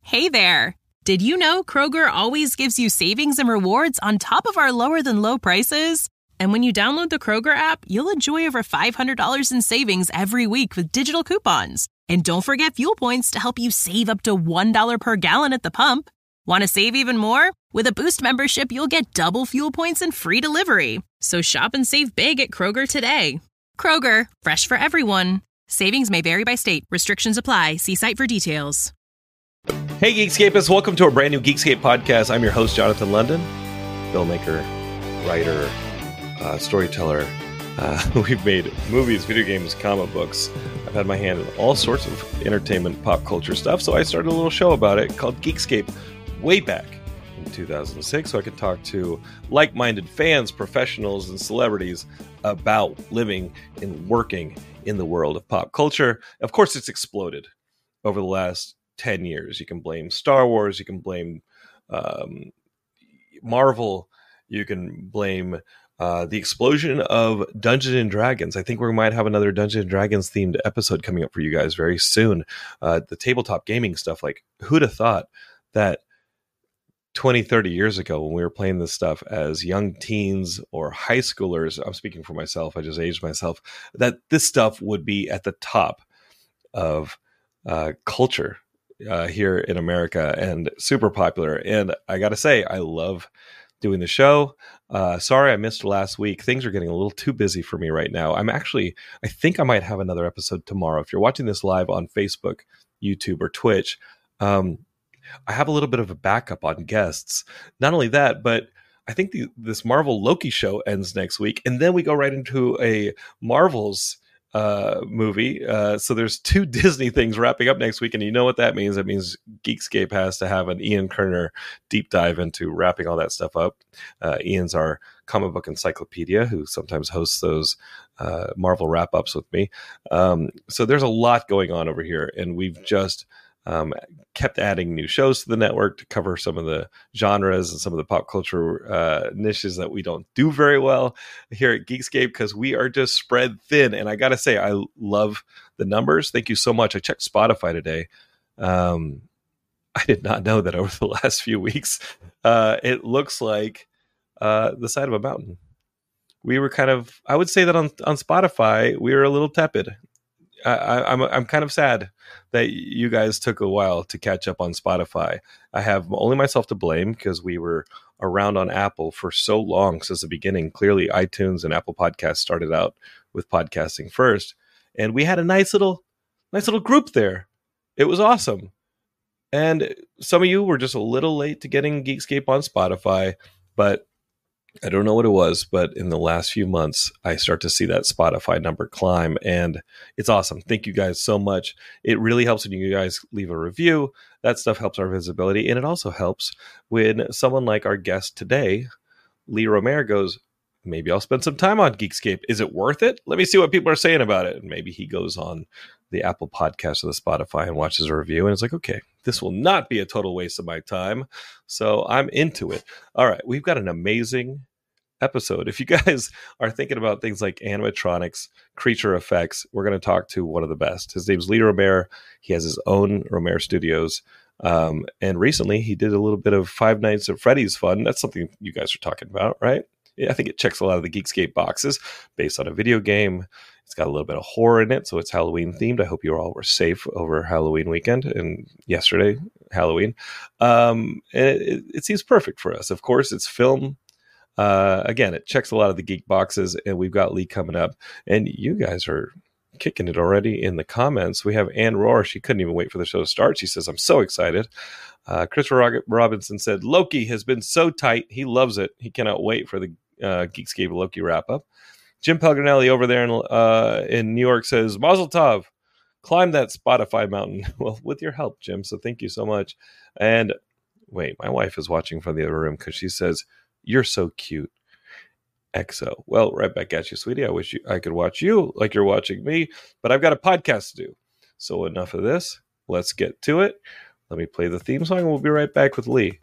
Hey there! Did you know Kroger always gives you savings and rewards on top of our lower-than-low prices? And when you download the Kroger app, you'll enjoy over $500 in savings every week with digital coupons. And don't forget fuel points to help you save up to $1 per gallon at the pump. Want to save even more? With a Boost membership, you'll get double fuel points and free delivery. So shop and save big at Kroger today. Kroger, fresh for everyone. Savings may vary by state. Restrictions apply. See site for details. Hey, Geekscapists. Welcome to a brand new Geekscape podcast. I'm your host, Jonathan London, filmmaker, writer, storyteller. We've made movies, video games, comic books. I've had my hand in all sorts of entertainment, pop culture stuff, so I started a little show about it called Geekscape way back in 2006, so I could talk to like-minded fans, professionals, and celebrities about living and working in the world of pop culture. Of course, it's exploded over the last 10 years. You can blame Star Wars, you can blame Marvel, you can blame the explosion of Dungeons and Dragons. I think we might have another Dungeons and Dragons themed episode coming up for you guys very soon. The tabletop gaming stuff, like who'd have thought that 20, 30 years ago when we were playing this stuff as young teens or high schoolers, I'm speaking for myself, I just aged myself, that this stuff would be at the top of culture here in America and super popular. And I got to say, I love doing the show. Sorry I missed last week. Things are getting a little too busy for me right now. I think I might have another episode tomorrow. If you're watching this live on Facebook, YouTube, or Twitch, I have a little bit of a backup on guests. Not only that, but I think this Marvel Loki show ends next week. And then we go right into a Marvel's movie. So there's two Disney things wrapping up next week. And you know what that means? That means Geekscape has to have an Ian Kerner deep dive into wrapping all that stuff up. Ian's our comic book encyclopedia who sometimes hosts those Marvel wrap ups with me. So there's a lot going on over here, and we've just kept adding new shows to the network to cover some of the genres and some of the pop culture niches that we don't do very well here at Geekscape, because we are just spread thin. And I got to say, I love the numbers. Thank you so much. I checked Spotify today. I did not know that over the last few weeks, it looks like the side of a mountain. We were I would say that on Spotify, we were a little tepid. I'm kind of sad that you guys took a while to catch up on Spotify. I have only myself to blame because we were around on Apple for so long since the beginning. Clearly, iTunes and Apple Podcasts started out with podcasting first, and we had a nice little group there. It was awesome, and some of you were just a little late to getting Geekscape on Spotify, but I don't know what it was, but in the last few months, I start to see that Spotify number climb, and it's awesome. Thank you guys so much. It really helps when you guys leave a review. That stuff helps our visibility, and it also helps when someone like our guest today, Lee Romare, goes, maybe I'll spend some time on Geekscape. Is it worth it? Let me see what people are saying about it. And maybe he goes on the Apple Podcast or the Spotify and watches a review, and it's like, okay, this will not be a total waste of my time. So I'm into it. All right, we've got an amazing episode. If you guys are thinking about things like animatronics, creature effects, we're going to talk to one of the best. His name's Lee Romare. He has his own Romare Studios. And recently he did a little bit of Five Nights at Freddy's fun. That's something you guys are talking about, right? I think it checks a lot of the Geekscape boxes based on a video game. It's got a little bit of horror in it, so it's Halloween themed. I hope you all were safe over Halloween weekend and yesterday, Halloween. And it seems perfect for us. Of course, it's film. Again, it checks a lot of the geek boxes, and we've got Lee coming up. And you guys are kicking it already in the comments. We have Ann Rohr. She couldn't even wait for the show to start. She says, I'm so excited. Christopher Robinson said, Loki has been so tight. He loves it. He cannot wait for the Geekscape Loki wrap-up. Jim Pelgrinelli over there in New York says, Mazel Tov, climb that Spotify mountain. Well, with your help, Jim, so thank you so much. And wait, my wife is watching from the other room because she says, you're so cute. XO. Well, right back at you, sweetie. I wish I could watch you like you're watching me, but I've got a podcast to do. So enough of this. Let's get to it. Let me play the theme song, and we'll be right back with Lee.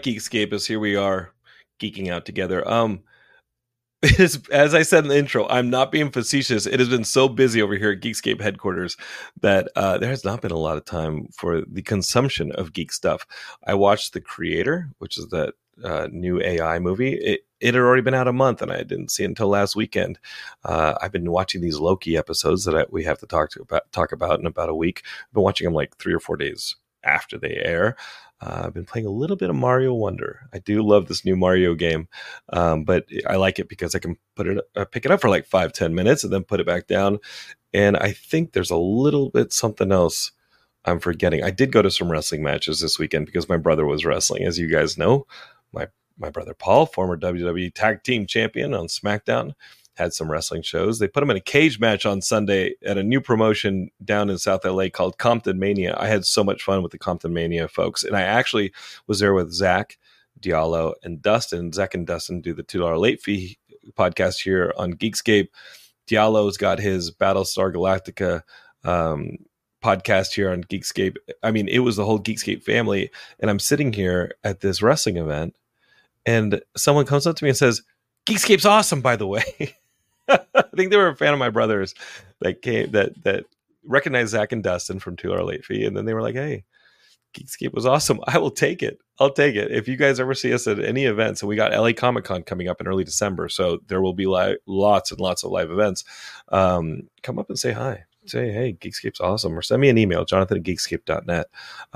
Geekscape is here we are geeking out together. It is, as I said in the intro, I'm not being facetious. It has been so busy over here at Geekscape headquarters that there has not been a lot of time for the consumption of geek stuff. I watched The Creator, which is that new AI movie. It had already been out a month, and I didn't see it until last weekend. I've been watching these Loki episodes that we have to talk about in about a week. I've been watching them like 3 or 4 days after they air. I've been playing a little bit of Mario Wonder. I do love this new Mario game, but I like it because I can pick it up for like 5-10 minutes and then put it back down. And I think there's a little bit something else I'm forgetting. I did go to some wrestling matches this weekend because my brother was wrestling. As you guys know, my brother Paul, former WWE Tag Team Champion on SmackDown, had some wrestling shows. They put him in a cage match on Sunday at a new promotion down in South LA called Compton Mania. I had so much fun with the Compton Mania folks. And I actually was there with Zach, Diallo, and Dustin. Zach and Dustin do the $2 late fee podcast here on Geekscape. Diallo's got his Battlestar Galactica podcast here on Geekscape. I mean, it was the whole Geekscape family. And I'm sitting here at this wrestling event, and someone comes up to me and says, "Geekscape's awesome, by the way." I think they were a fan of my brother's that recognized Zach and Dustin from 2 Hour Late Fee, and then they were like, "Hey, Geekscape was awesome. I will take it. I'll take it. If you guys ever see us at any events," and we got LA Comic Con coming up in early December, so there will be lots and lots of live events. Come up and say hi. Say, "Hey, Geekscape's awesome," or send me an email, Jonathan@geekscape.net.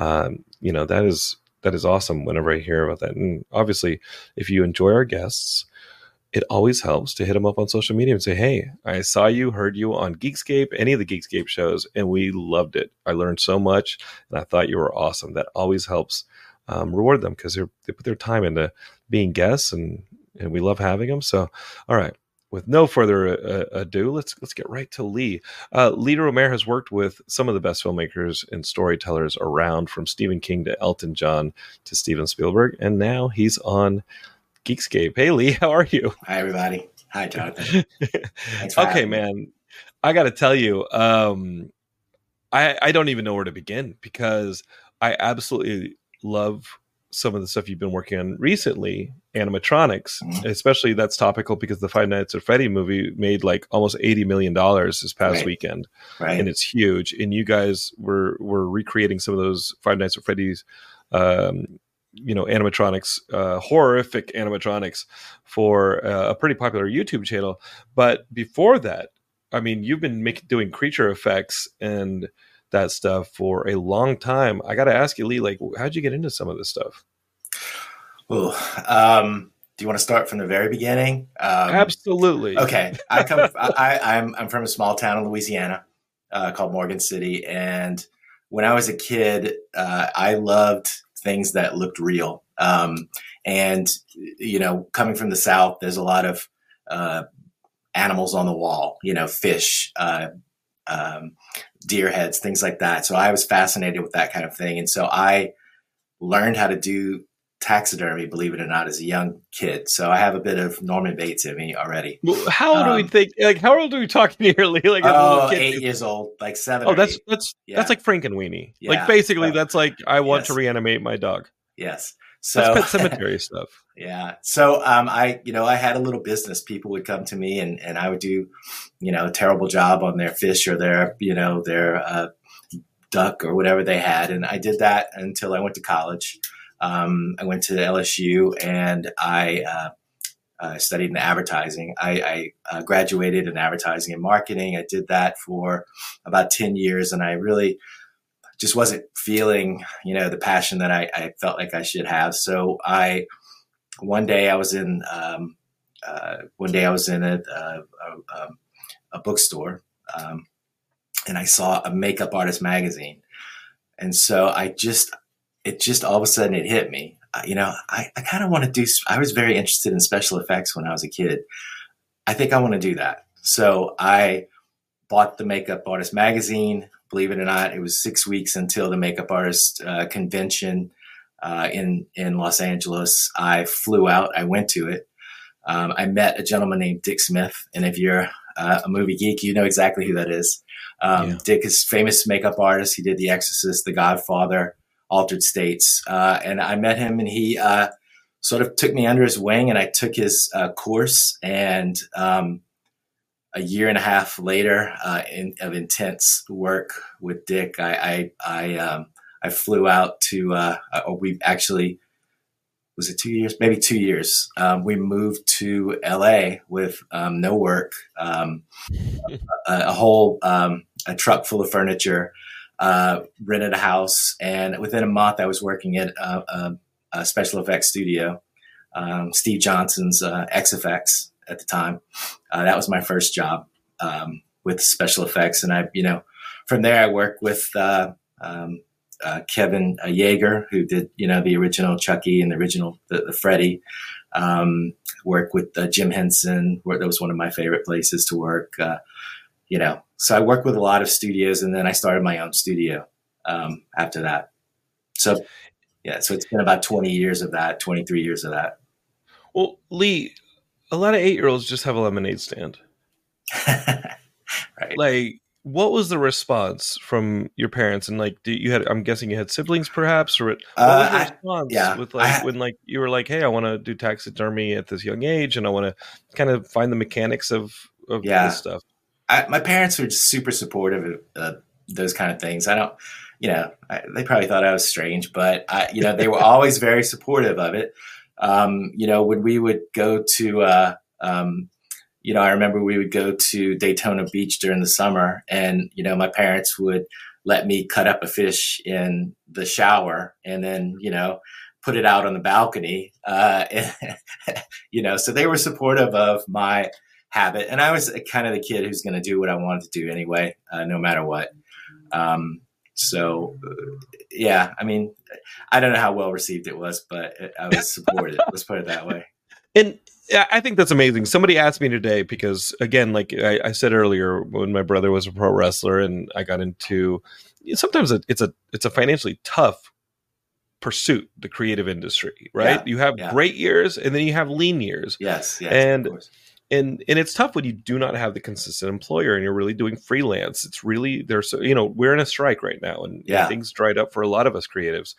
That is awesome whenever I hear about that. And obviously, if you enjoy our guests, it always helps to hit them up on social media and say, "Hey, I saw you, heard you on Geekscape, any of the Geekscape shows, and we loved it. I learned so much, and I thought you were awesome." That always helps reward them because they put their time into being guests, and we love having them. So, all right, with no further ado, let's get right to Lee. Lee Rohmer has worked with some of the best filmmakers and storytellers around, from Stephen King to Elton John to Steven Spielberg, and now he's on Geekscape. Hey, Lee, how are you? Hi, everybody. Hi, Jonathan. Thanks for Okay, having me. man. I got to tell you, I don't even know where to begin because I absolutely love some of the stuff you've been working on recently, animatronics, especially. That's topical because the Five Nights at Freddy movie made like almost $80 million this past weekend. Right. And it's huge. And you guys were recreating some of those Five Nights at Freddy's animatronics, horrific animatronics for a pretty popular YouTube channel. But before that, I mean, you've been doing creature effects and that stuff for a long time. I got to ask you, Lee, like, how'd you get into some of this stuff? Do you want to start from the very beginning? Absolutely. Okay. I'm from a small town in Louisiana called Morgan City. And when I was a kid, I loved things that looked real. And, coming from the South, there's a lot of animals on the wall, fish, deer heads, things like that. So I was fascinated with that kind of thing. And so I learned how to do taxidermy, believe it or not, as a young kid. So I have a bit of Norman Bates in me already. Well, how old do we think? Like, how old are we talking here, Lee? Like, 8 years old, like 7. Oh, or that's 8. that's like Frankenweenie. Yeah. Like, basically, that's like I want to reanimate my dog. Yes. So that's Pet Cemetery stuff. Yeah. So I had a little business. People would come to me and I would do, a terrible job on their fish or their duck or whatever they had. And I did that until I went to college. I went to LSU and I studied in advertising. I graduated in advertising and marketing. I did that for about 10 years and I really just wasn't feeling, the passion that I felt like I should have. So one day I was in a bookstore, and I saw a makeup artist magazine. And so it just all of a sudden it hit me. I kind of want to I was very interested in special effects when I was a kid. I think I want to do that. So I bought the makeup artist magazine. Believe it or not, it was 6 weeks until the makeup artist convention in Los Angeles. I flew out. I went to it. I met a gentleman named Dick Smith. And if you're a movie geek, you know exactly who that is. Dick is a famous makeup artist. He did The Exorcist, The Godfather, Altered States. And I met him and he sort of took me under his wing, and I took his course. And a year and a half later, of intense work with Dick, I flew out to. We actually, was it 2 years? Maybe 2 years. We moved to LA with no work, a whole a truck full of furniture, rented a house, and within a month I was working at a special effects studio, Steve Johnson's XFX at the time. That was my first job with special effects, and from there I worked with Kevin Yeager, who did the original Chucky and the original the Freddy. Worked with Jim Henson, where that was one of my favorite places to work. So I worked with a lot of studios, and then I started my own studio after that. So so it's been about 20 years of that, 23 years of that. Well, Lee, a lot of 8-year-olds just have a lemonade stand. Right. Like, what was the response from your parents? And like, I'm guessing you had siblings perhaps, or what was the response with when you were like, hey, I want to do taxidermy at this young age, and I want to kind of find the mechanics of this stuff. My parents were just super supportive of those kind of things. I don't, they probably thought I was strange, but they were always very supportive of it. When we would go to, I remember we would go to Daytona Beach during the summer, and, my parents would let me cut up a fish in the shower and then, put it out on the balcony. So they were supportive of my habit. And I was kind of the kid who's going to do what I wanted to do anyway, no matter what. I mean, I don't know how well received it was, but I was supported. Let's put it that way. And I think that's amazing. Somebody asked me today because, again, like I said earlier, when my brother was a pro wrestler and I got into, sometimes it's a financially tough pursuit, the creative industry, right? You have great years and then you have lean years. Yes, and of course. And it's tough when you do not have the consistent employer and you're really doing freelance. It's really, we're in a strike right now, and things dried up for a lot of us creatives.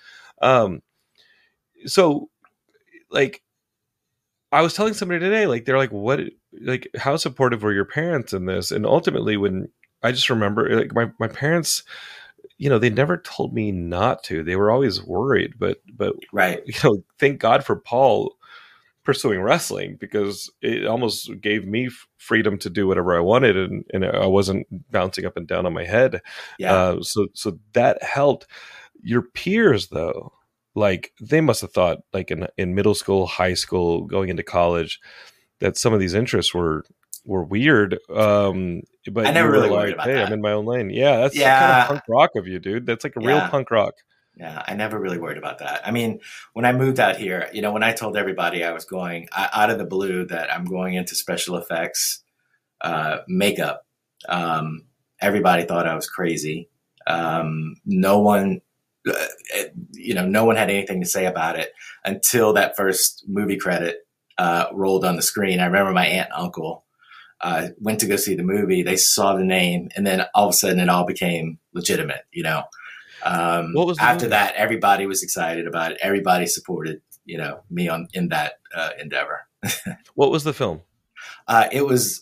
So like, I was telling somebody today, like, they're like, what, like, how supportive were your parents in this? And ultimately, when I just remember, like, my parents, they never told me not to. They were always worried, but right. Thank God for Paul pursuing wrestling, because it almost gave me freedom to do whatever I wanted, and I wasn't bouncing up and down on my head. So that helped. Your peers, though, like, they must have thought, like, in middle school, high school, going into college, that some of these interests were weird. But I never really worried about that. I'm in my own lane. Yeah, that's kind of punk rock of you, dude. That's like a real punk rock. Yeah, I never really worried about that. I mean, when I moved out here, when I told everybody I was going out of the blue that I'm going into special effects makeup, everybody thought I was crazy. No one had anything to say about it until that first movie credit rolled on the screen. I remember my aunt and uncle went to go see the movie. They saw the name, and then all of a sudden it all became legitimate, What was after that, everybody was excited about it. Everybody supported, me in that endeavor. What was the film? It was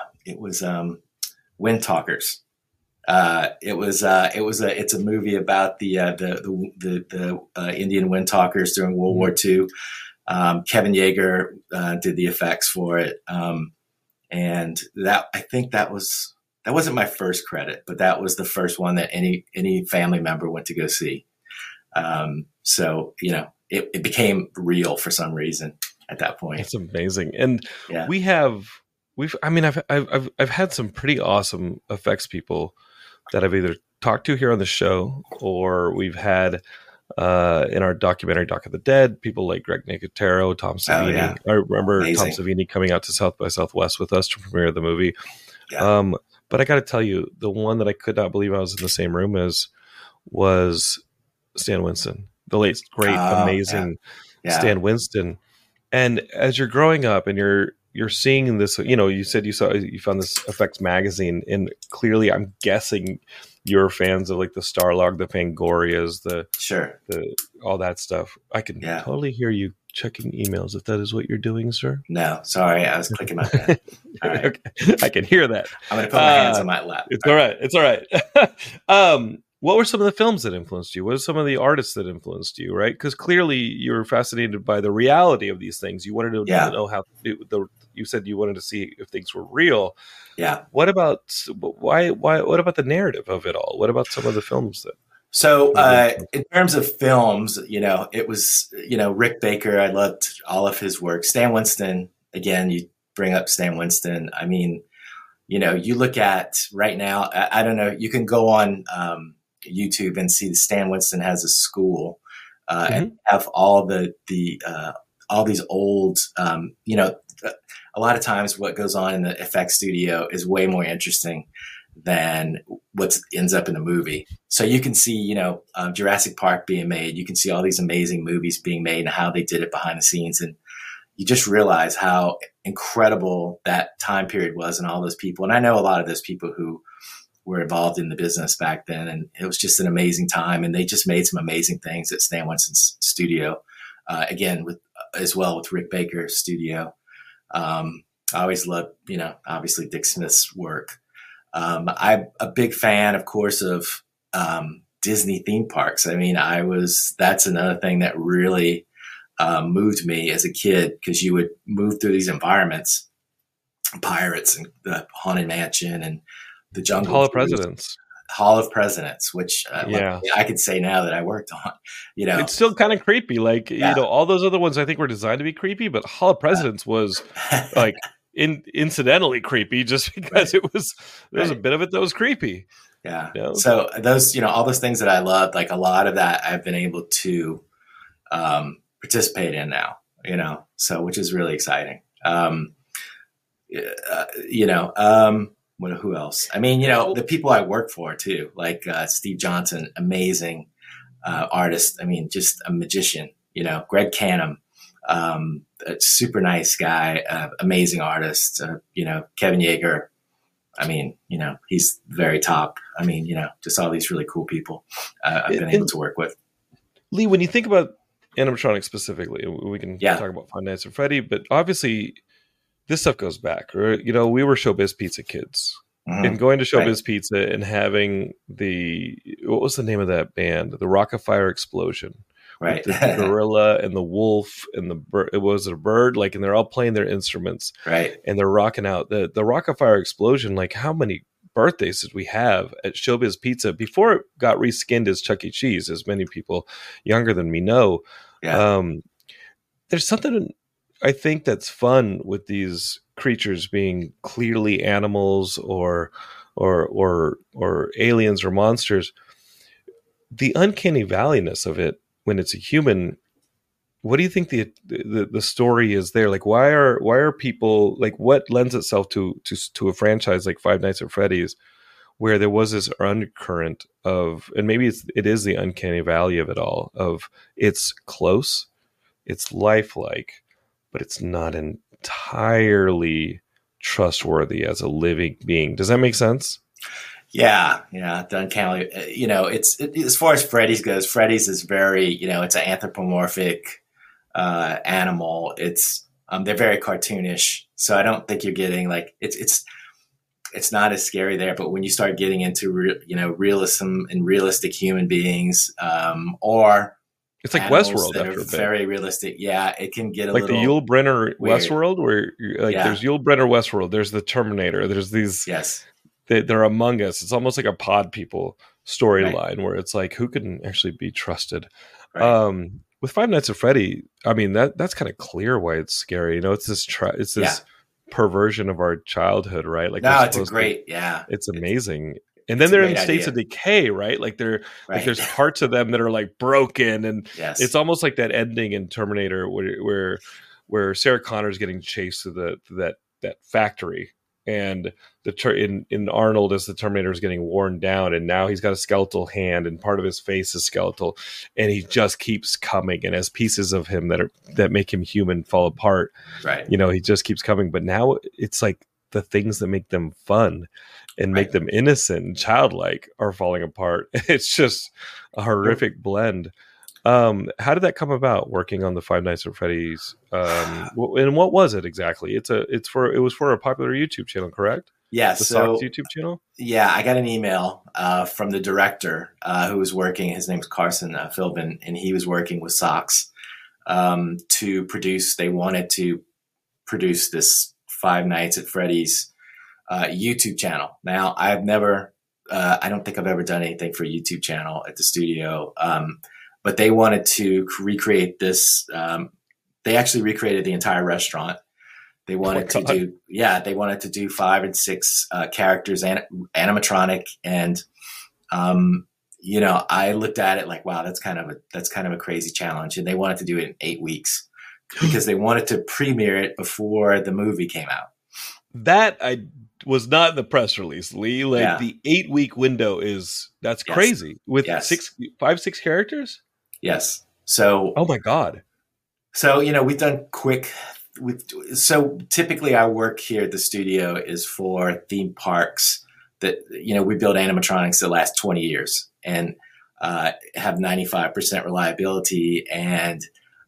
Wind Talkers. It's a movie about the Indian Wind Talkers during World War II. Kevin Yeager did the effects for it, and I think that wasn't my first credit, but that was the first one that any family member went to go see. So it became real for some reason at that point. It's amazing, and I've had some pretty awesome effects people that I've either talked to here on the show, or we've had in our documentary Doc of the Dead, people like Greg Nicotero, Tom Savini. Oh, yeah. I remember Amazing. Tom Savini coming out to South by Southwest with us to premiere the movie. Yeah. But I got to tell you, the one that I could not believe I was in the same room as was Stan Winston, the late, great, amazing Stan Winston. And as you're growing up and you're seeing this, you said you found this effects magazine, and clearly I'm guessing you're fans of like the Starlog, the Fangorias, the all that stuff. I can totally hear you checking emails if that is what you're doing, sir. No, sorry, I was clicking my pen. All right. Okay. I can hear that. I'm going to put my hands on my lap. It's all right. It's all right. What were some of the films that influenced you? What are some of the artists that influenced you, right? Because clearly you were fascinated by the reality of these things. You wanted to know how you said you wanted to see if things were real. Yeah. What about what about the narrative of it all? What about some of the films that? So in terms of films, it was, Rick Baker. I loved all of his work. Stan Winston, again, you bring up Stan Winston. I mean, you look at right now, I don't know, you can go on YouTube and see Stan Winston has a school and have all all these old, a lot of times what goes on in the effects studio is way more interesting than what ends up in the movie. So you can see, Jurassic Park being made. You can see all these amazing movies being made and how they did it behind the scenes. And you just realize how incredible that time period was and all those people. And I know a lot of those people who were involved in the business back then. And it was just an amazing time. And they just made some amazing things at Stan Winston's studio. Again, as well with Rick Baker's studio. I always loved, obviously Dick Smith's work. I'm a big fan, of course, of Disney theme parks. I mean, that's another thing that really moved me as a kid, because you would move through these environments, Pirates and the Haunted Mansion and the Jungle Hall of Presidents, which I could say now that I worked on. It's still kind of creepy. Like, all those other ones I think were designed to be creepy, but Hall of Presidents was like incidentally creepy just because there was a bit of it that was creepy. Yeah. So those, all those things that I loved, like a lot of that I've been able to participate in now, so which is really exciting. Who else? I mean, the people I work for too, like Steve Johnson, amazing artist. I mean, just a magician, Greg Canham, a super nice guy, amazing artist, Kevin Yeager. I mean, he's very top. I mean, just all these really cool people I've been able to work with. Lee, when you think about animatronics specifically, we can talk about Five Nights at Freddy, but obviously this stuff goes back. Right? We were Showbiz Pizza kids. And going to Showbiz Pizza and having what was the name of that band? The Rockafire Explosion. Right. The gorilla and the wolf and it was a bird, and they're all playing their instruments. Right. And they're rocking out. The Rockafire Explosion, like how many birthdays did we have at Showbiz Pizza before it got reskinned as Chuck E. Cheese, as many people younger than me know. Yeah. There's something I think that's fun with these creatures being clearly animals or aliens or monsters. The uncanny valleyness of it when it's a human. What do you think the story is there? Like, why are people, like, what lends itself to a franchise like Five Nights at Freddy's, where there was this undercurrent of, and maybe it is the uncanny valley of it all, of it's close, it's lifelike, but it's not entirely trustworthy as a living being. Does that make sense? Yeah. The uncanny, it's as far as Freddy's goes, Freddy's is very, it's an anthropomorphic animal. It's they're very cartoonish, so I don't think you're getting like it's not as scary there. But when you start getting into realism and realistic human beings, or it's like Westworld that after are a bit. Very realistic. Yeah, it can get a like little the Yul Brynner weird. Westworld, where there's Yul Brynner Westworld. There's the Terminator. There's these. Yes. They're among us. It's almost like a Pod People storyline where it's like, who can actually be trusted? Right. With Five Nights at Freddy, I mean that's kind of clear why it's scary. It's this perversion of our childhood, right? Like, no, it's it's amazing. And then they're in states of decay, right? Like like there's parts of them that are like broken, and it's almost like that ending in Terminator where Sarah Connor's getting chased to that factory. And in Arnold, as the Terminator is getting worn down, and now he's got a skeletal hand, and part of his face is skeletal, and he just keeps coming, and as pieces of him that make him human fall apart, right? He just keeps coming. But now it's like the things that make them fun and make them innocent and childlike are falling apart. It's just a horrific blend. How did that come about? Working on the Five Nights at Freddy's, and what was it exactly? It was for a popular YouTube channel, correct? Yeah, The so Socks YouTube channel. yeah, I got an email from the director who was working. His name's Carson Philbin, and he was working with Socks to produce. They wanted to produce this Five Nights at Freddy's YouTube channel. Now, I don't think I've ever done anything for a YouTube channel at the studio, but they wanted to recreate this. They actually recreated the entire restaurant. They wanted they wanted to do 5 and 6 characters, animatronic, and I looked at it like, wow, that's kind of a crazy challenge, and they wanted to do it in 8 weeks because they wanted to premiere it before the movie came out. That I was not in the press release, Lee. The 8-week window that's crazy with 6 characters. Yes. So, oh my God. So, we've done quick. So typically our work here at the studio is for theme parks that, we build animatronics that last 20 years and have 95% reliability. And,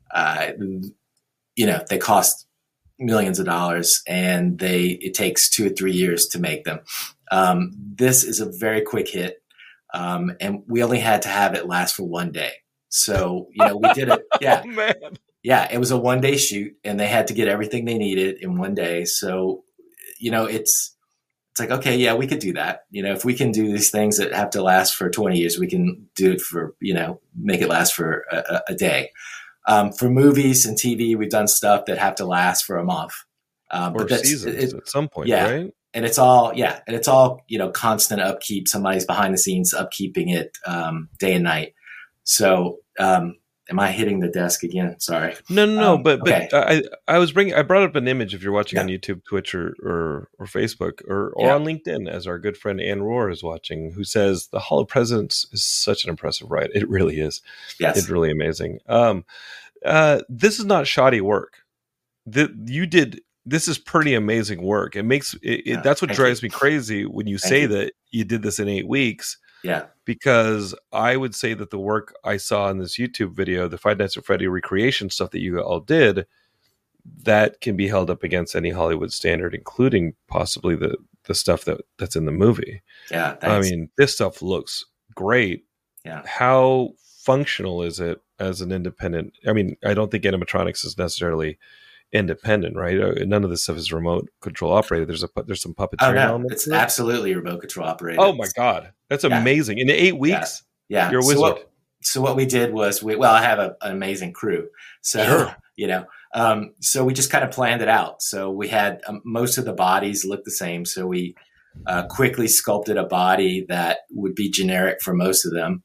they cost millions of dollars and it takes 2 or 3 years to make them. This is a very quick hit. And we only had to have it last for 1 day. So, we did it. Yeah. Oh, man. Yeah, it was a 1-day shoot and they had to get everything they needed in 1 day. So, it's like, okay, yeah, we could do that. If we can do these things that have to last for 20 years, we can do it for, make it last for a day. For movies and TV, we've done stuff that have to last for a month. Or seasons at some point, right? And it's all, constant upkeep. Somebody's behind the scenes upkeeping it day and night. So, am I hitting the desk again? Sorry. No. But okay. I brought up an image if you're watching on YouTube, Twitch, or Facebook, or on LinkedIn, as our good friend Ann Rohr is watching, who says the Hall of Presidents is such an impressive ride. It really is. Yes. It's really amazing. This is not shoddy work. This is pretty amazing work. It makes it that's what drives me crazy when you say that you did this in 8 weeks. Yeah. Because I would say that the work I saw in this YouTube video, the Five Nights at Freddy recreation stuff that you all did, that can be held up against any Hollywood standard, including possibly the stuff that's in the movie. Yeah. Thanks. I mean, this stuff looks great. Yeah. How functional is it as an independent? I mean, I don't think animatronics is necessarily independent, right? None of this stuff is remote control operated. There's some puppeteering elements. It's absolutely remote control operated. Oh my God. That's amazing. In 8 weeks? Yeah. You're a wizard. So what we did was I have an amazing crew. So, so we just kind of planned it out. So we had most of the bodies look the same. So we quickly sculpted a body that would be generic for most of them.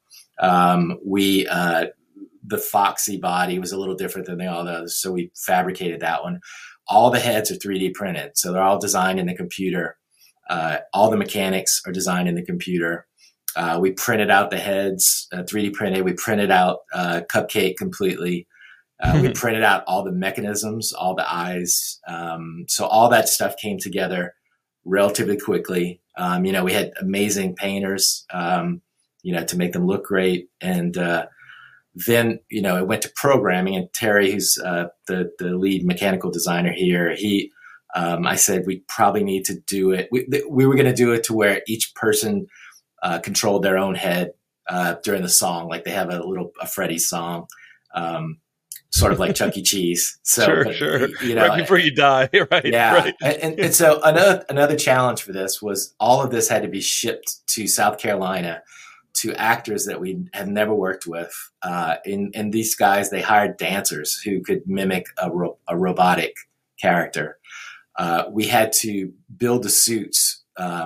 The Foxy body was a little different than all the others. So we fabricated that one. All the heads are 3D printed. So they're all designed in the computer. All the mechanics are designed in the computer. We printed out the heads, 3D printed. We printed out Cupcake completely. We printed out all the mechanisms, all the eyes. So all that stuff came together relatively quickly. We had amazing painters, to make them look great. And then, it went to programming, and Terry, who's the lead mechanical designer here, I said, we probably need to do it. We were going to do it to where each person controlled their own head during the song. Like they have a Freddy song, sort of like Chuck E. Cheese. So, sure. Right before you die. Right. Yeah. Right. And so another challenge for this was all of this had to be shipped to South Carolina to actors that we had never worked with. And these guys, they hired dancers who could mimic a robotic character. We had to build the suits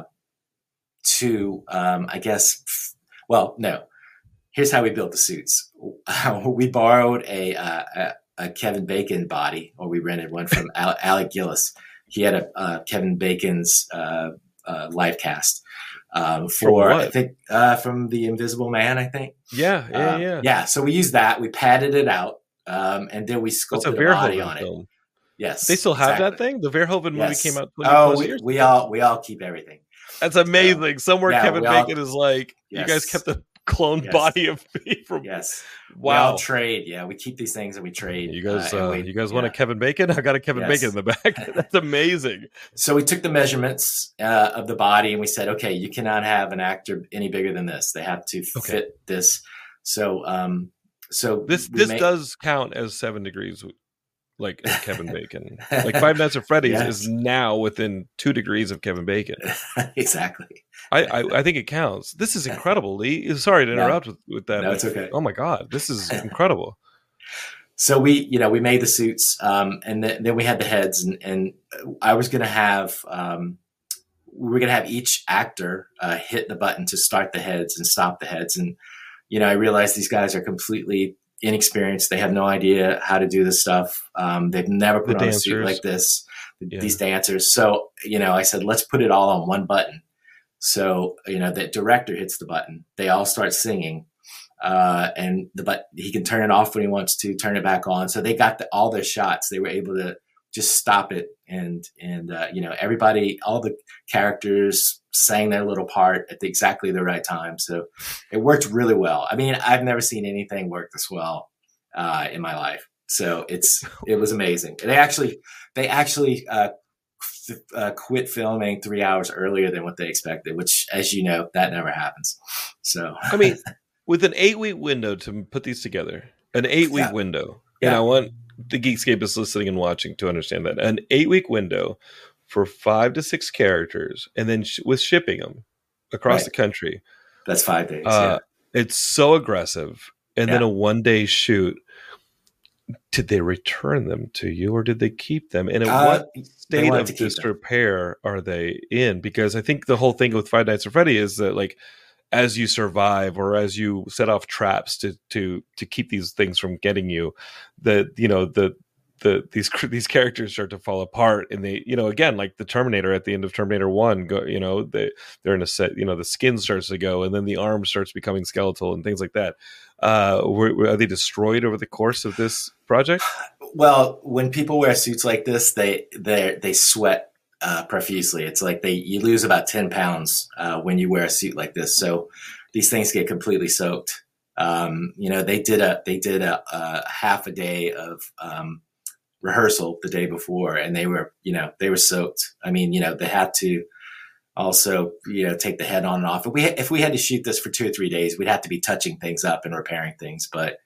here's how we built the suits. We borrowed a Kevin Bacon body, or we rented one from Alec Gillis. He had a Kevin Bacon's live cast. I think from The Invisible Man, I think. Yeah. So we used that. We padded it out, and then we sculpted a body on it. Yes, they still have that thing. The Verhoeven movie came out 20 years ago. We all keep everything. That's amazing. Somewhere Kevin Bacon is like, you guys kept the cloned Yes. body of me from. Yes. Wow. We all trade. Yeah, we keep these things and we trade. You guys, and you guys want a Kevin Bacon? I got a Kevin Yes. Bacon in the back. That's amazing. So we took the measurements of the body and we said, okay, you cannot have an actor any bigger than this. They have to fit this. So, this does count as 7 degrees, like Kevin Bacon. Like Five Nights at Freddy's is now within 2 degrees of Kevin Bacon. Exactly. I think it counts. This is incredible, Lee. Sorry to interrupt with that. No, it's okay. Oh my God, this is incredible. So we made the suits, and then we had the heads, and I was going to have, we were going to have each actor hit the button to start the heads and stop the heads. And, I realized these guys are completely inexperienced. They have no idea how to do this stuff. They've never put on a suit like this, these dancers. So, I said, let's put it all on one button. So, the director hits the button. They all start singing. And he can turn it off when he wants to, turn it back on. So they got all their shots. They were able to just stop it. And everybody, all the characters sang their little part at exactly the right time. So it worked really well. I mean, I've never seen anything work this well, in my life. So it was amazing. And they actually quit filming 3 hours earlier than what they expected, which, as you know, that never happens. So, I mean, with an 8-week window to put these together, an 8-week window, and I want the Geekscapists listening and watching to understand that an 8-week window for 5 to 6 characters, and then with shipping them across the country, that's 5 days. It's so aggressive. And then a 1-day shoot. Did they return them to you, or did they keep them? And in what state of disrepair are they in? Because I think the whole thing with Five Nights at Freddy is that, like, as you survive or as you set off traps to keep these things from getting you, these characters start to fall apart, and they, again, like the Terminator at the end of Terminator 1, they're in a set, the skin starts to go, and then the arm starts becoming skeletal and things like that. Are they destroyed over the course of this project? Well, when people wear suits like this, they sweat profusely. It's like you lose about 10 pounds when you wear a suit like this. So these things get completely soaked. They did a half a day of rehearsal the day before, and they were soaked. I mean, they had to also, take the head on and off. If we had to shoot this for 2 or 3 days, we'd have to be touching things up and repairing things. But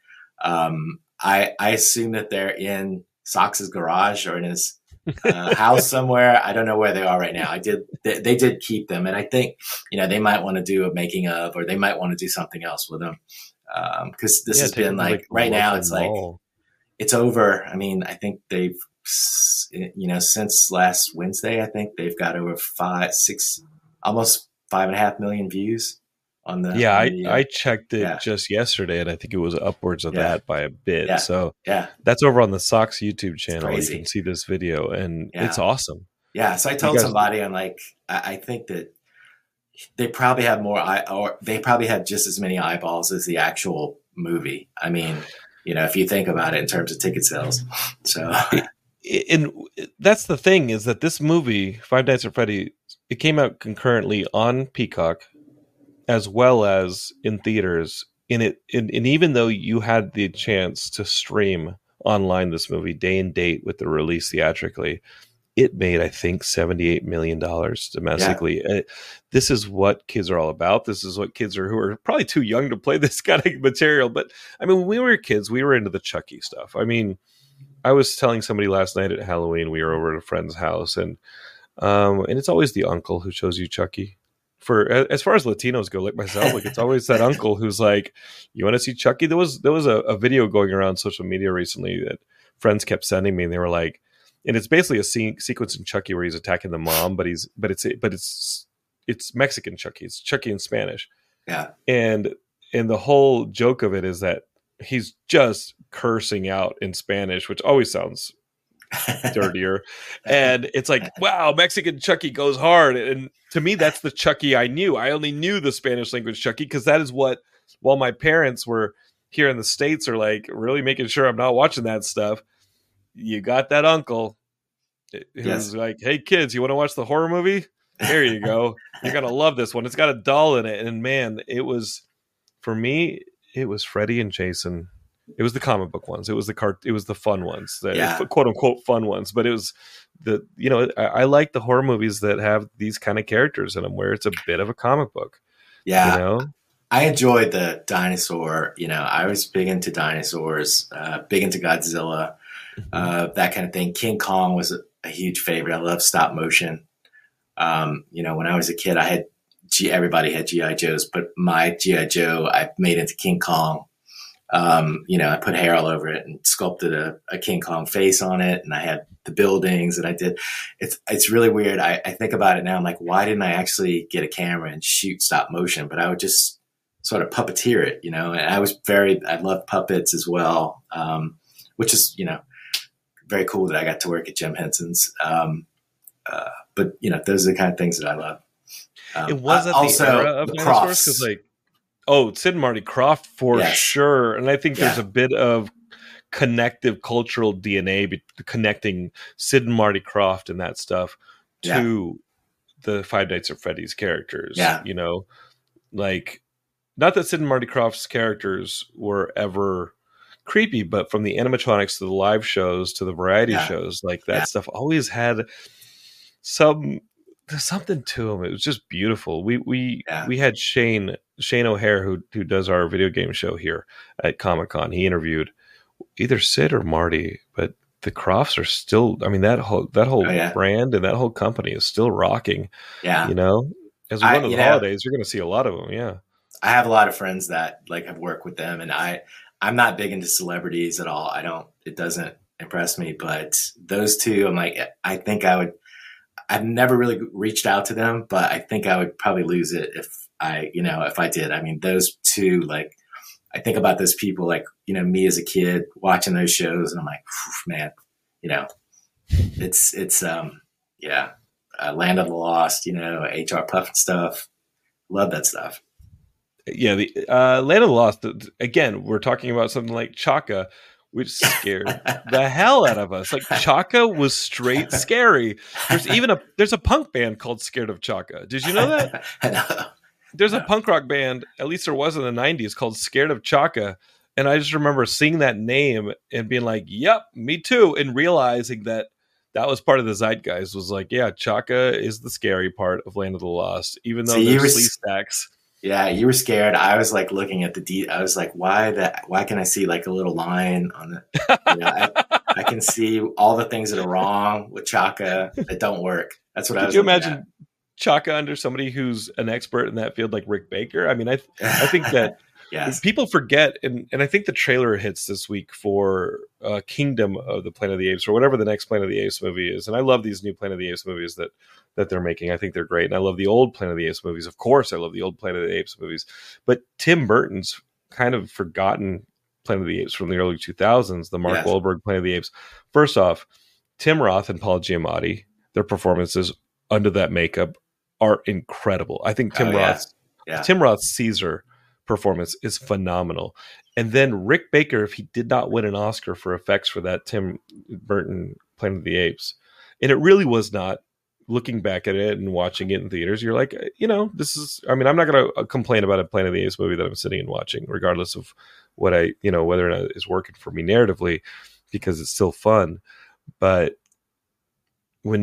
I assume that they're in Sox's garage or in his house somewhere. I don't know where they are right now. They did keep them, and I think they might want to do a making of, or they might want to do something else with them, because this has been like right now. It's like it's over. I mean, I think they've since last Wednesday, I think they've got over almost 5.5 million views on the. Yeah, I checked it just yesterday, and I think it was upwards of that by a bit. Yeah. So that's over on the Sox YouTube channel. You can see this video, and it's awesome. Yeah. So I told somebody, I'm like, I think that they probably have they probably have just as many eyeballs as the actual movie. I mean, if you think about it in terms of ticket sales. So. And that's the thing, is that this movie, Five Nights at Freddy, it came out concurrently on Peacock as well as in theaters. And even though you had the chance to stream online this movie day and date with the release theatrically, it made, I think, $78 million domestically. Yeah. This is what kids are all about. This is what kids who are probably too young to play this kind of material. But I mean, when we were kids, we were into the Chucky stuff. I mean, I was telling somebody last night at Halloween, we were over at a friend's house, and it's always the uncle who shows you Chucky. As far as Latinos go, like myself, like it's always that uncle who's like, "You want to see Chucky?" There was a video going around social media recently that friends kept sending me, and they were like, and it's basically a sequence in Chucky where he's attacking the mom, but it's Mexican Chucky. It's Chucky in Spanish. Yeah, and the whole joke of it is that he's just cursing out in Spanish, which always sounds dirtier. And it's like, wow, Mexican Chucky goes hard. And to me, that's the Chucky I knew. I only knew the Spanish language Chucky because that is what, while my parents were here in the States are like really making sure I'm not watching that stuff, you got that uncle who's like, hey, kids, you want to watch the horror movie? There you go. You're going to love this one. It's got a doll in it. And man, it was For me, it was Freddy and Jason. It was the comic book ones. It was the fun ones, the quote unquote fun ones. But it was I like the horror movies that have these kind of characters in them, where it's a bit of a comic book. Yeah, you know? I enjoyed the dinosaur. I was big into dinosaurs, big into Godzilla, that kind of thing. King Kong was a huge favorite. I love stop motion. When I was a kid, everybody had GI Joes, but my GI Joe I made into King Kong. I put hair all over it and sculpted a King Kong face on it. And I had the buildings and I did, it's really weird. I think about it now. I'm like, why didn't I actually get a camera and shoot stop motion? But I would just sort of puppeteer it, and I loved puppets as well. Which is, very cool that I got to work at Jim Henson's. But those are the kind of things that I love. It was at the era of dinosaurs, because Sid and Marty Krofft for sure, and I think there's a bit of connective cultural DNA connecting Sid and Marty Krofft and that stuff to the Five Nights at Freddy's characters. Yeah, not that Sid and Marty Krofft's characters were ever creepy, but from the animatronics to the live shows to the variety shows, that stuff always had something to them. It was just beautiful. We had Shane O'Hare, who does our video game show here at Comic-Con. He interviewed either Sid or Marty, but the Crofts are still, that whole brand and that whole company is still rocking. Yeah. As we go into the holidays, you're going to see a lot of them. Yeah. I have a lot of friends that have worked with them, and I'm not big into celebrities at all. It doesn't impress me, but those two, I'm like, I think I've never really reached out to them, but I think I would probably lose it if I did. Those two, I think about those people, me as a kid watching those shows, and I'm like, man, it's Land of the Lost, HR Puffin stuff. Love that stuff. Yeah. The Land of the Lost, again, we're talking about something like Chaka, which scared the hell out of us. Chaka was straight scary. There's a punk band called Scared of Chaka. Did you know that? No. There's a punk rock band, at least there was in the 90s, called Scared of Chaka. And I just remember seeing that name and being like, yep, me too. And realizing that was part of the zeitgeist, was Chaka is the scary part of Land of the Lost, even though there's Sleeve Stacks. Yeah, you were scared. I was looking at I was like, why can I see a little line on the, I can see all the things that are wrong with Chaka that don't work. That's what I was. Could you imagine Chaka under somebody who's an expert in that field, like Rick Baker? I think that people forget, and I think the trailer hits this week for Kingdom of the Planet of the Apes, or whatever the next Planet of the Apes movie is. And I love these new Planet of the Apes movies that they're making. I think they're great. And I love the old Planet of the Apes movies. Of course, I love the old Planet of the Apes movies. But Tim Burton's kind of forgotten Planet of the Apes from the early 2000s, the Mark Wahlberg Planet of the Apes. First off, Tim Roth and Paul Giamatti, their performances under that makeup are incredible. I think Tim Roth's Caesar performance is phenomenal. And then Rick Baker, if he did not win an Oscar for effects for that Tim Burton Planet of the Apes, and it really was not, looking back at it and watching it in theaters, you're like, this is, I'm not going to complain about a Planet of the Apes movie that I'm sitting and watching, regardless of what whether or not it's working for me narratively, because it's still fun. But when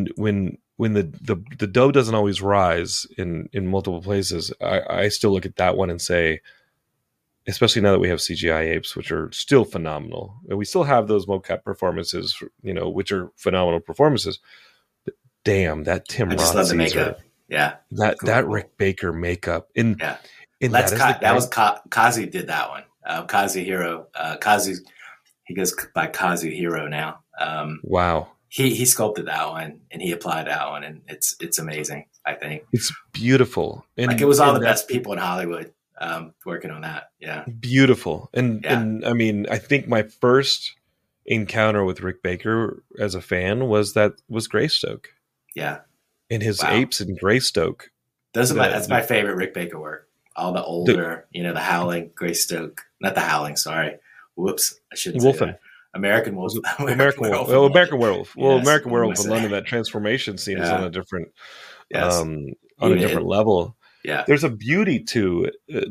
the dough doesn't always rise in multiple places, I still look at that one and say, especially now that we have CGI apes, which are still phenomenal, and we still have those mocap performances, which are phenomenal performances. But damn, that Tim Roth Caesar, makeup. Yeah, that Rick Baker makeup, that was Kazu did that one. Kazuhiro, he goes by Kazuhiro now. Wow. He sculpted that one and he applied that one, and it's amazing. I think it's beautiful. And it was all the best people in Hollywood working on that. Yeah, beautiful. And I think my first encounter with Rick Baker as a fan was Greystoke. Yeah, and his apes in Greystoke. That's my favorite Rick Baker work. All the older, the Howling, Greystoke, not the Howling. Sorry, whoops, I shouldn't say that. American Wolf. American Werewolf. Well, American Werewolf. Well, yes, American Werewolf in London, that transformation scene is on a different, on a different level. Yeah. There's a beauty to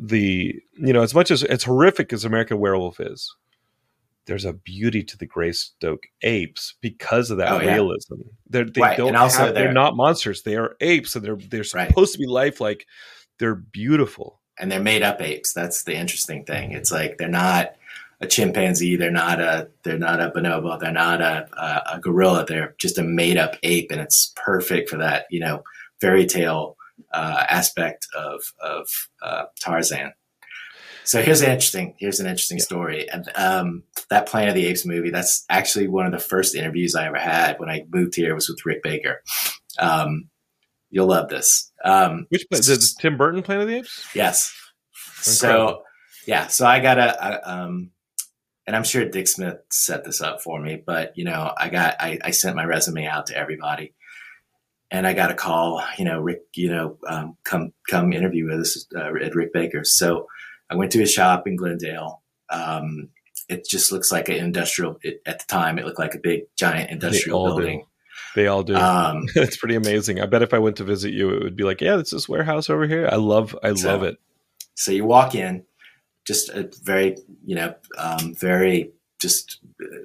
as much as horrific as American Werewolf is, there's a beauty to the Greystoke apes because of that realism. They right. don't and also have, they're not monsters. They are apes, and they're supposed to be lifelike. They're beautiful. And they're made up apes. That's the interesting thing. It's like they're not a chimpanzee. They're not a bonobo. They're not a gorilla. They're just a made up ape, and it's perfect for that fairy tale aspect of Tarzan. So here's an interesting story. And that Planet of the Apes movie, that's actually one of the first interviews I ever had when I moved here, was with Rick Baker. You'll love this. Which the Tim Burton Planet of the Apes? Yes. Incredible. So I got and I'm sure Dick Smith set this up for me, but I sent my resume out to everybody, and I got a call, Rick, come interview with us at Rick Baker's. So I went to his shop in Glendale. It just looks like an industrial. At the time, it looked like a big, giant industrial building. They all do. It's pretty amazing. I bet if I went to visit you, it would be like, yeah, it's this warehouse over here. I love it. So you walk in, just a very, very just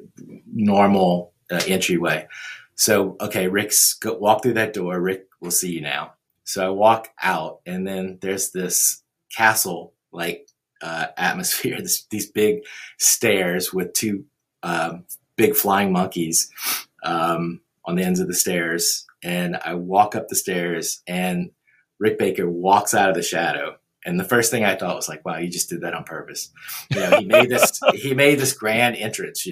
normal entryway. So, okay, walk through that door. Rick will see you now. So I walk out, and then there's this castle-like atmosphere, these big stairs with two big flying monkeys on the ends of the stairs. And I walk up the stairs, and Rick Baker walks out of the shadow. And the first thing I thought was like, wow, you just did that on purpose. He made this grand entrance,